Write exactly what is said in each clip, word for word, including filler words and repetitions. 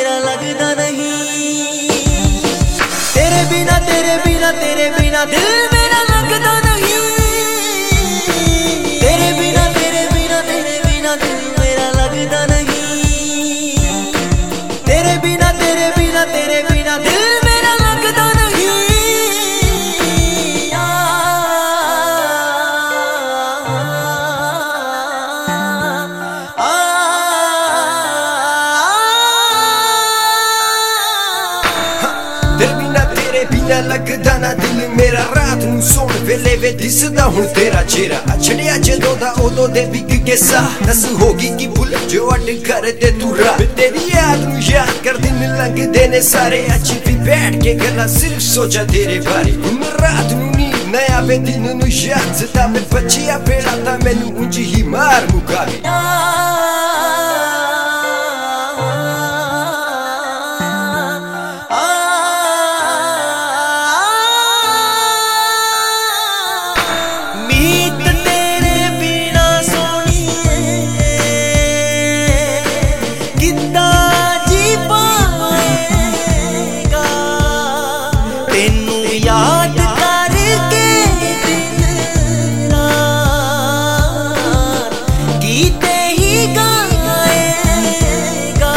मेरा लगता नहीं। तेरे बिना तेरे बिना तेरे बिना दिल मेरा लगता नहीं। तेरे बिना तेरे बिना तेरे बिना दिल मेरा लगता नहीं। तेरे बिना तेरे बिना तेरे बिना दिल मेरा लगता नहीं। तेरे बिना तेरे बिना लगदा ना दिल मेरा। रात नूं सौण वेले वे दिसदा हुण तेरा चेहरा। छड़िया जदों दा उदों दे विक के सा। दस होगी कि भुल जो अड कर दे तू राह। तेरी याद नूं याद कर दिन लंघदे ने सारे। अज भी बैठ के गल्लां सिर्फ सोचा तेरे बारे। हुण रात नूं नींद ना आवे दिन नूं याद सतावे। बचिया बेड़ा तां मैनूं उंज ही मार मुकावे। याद करके दिन रात गीते ही गाएगा।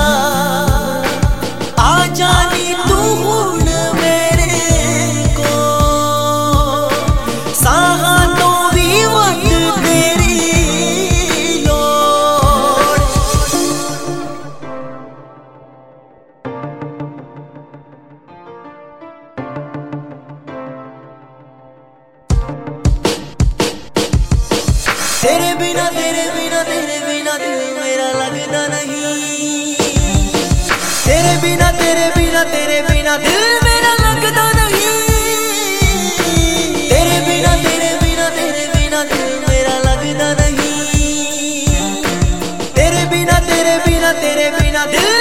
आ जानी तू हुण मेरे को साहां तो भी वट तेरी लोड़। तेरे बिना तेरे बिना तेरे बिना दिल मेरा लगता नहीं। तेरे बिना तेरे बिना तेरे बिना दिल मेरा लगता नहीं। तेरे बिना तेरे बिना तेरे बिना दिल मेरा लगता नहीं। तेरे बिना तेरे बिना तेरे बिना दिल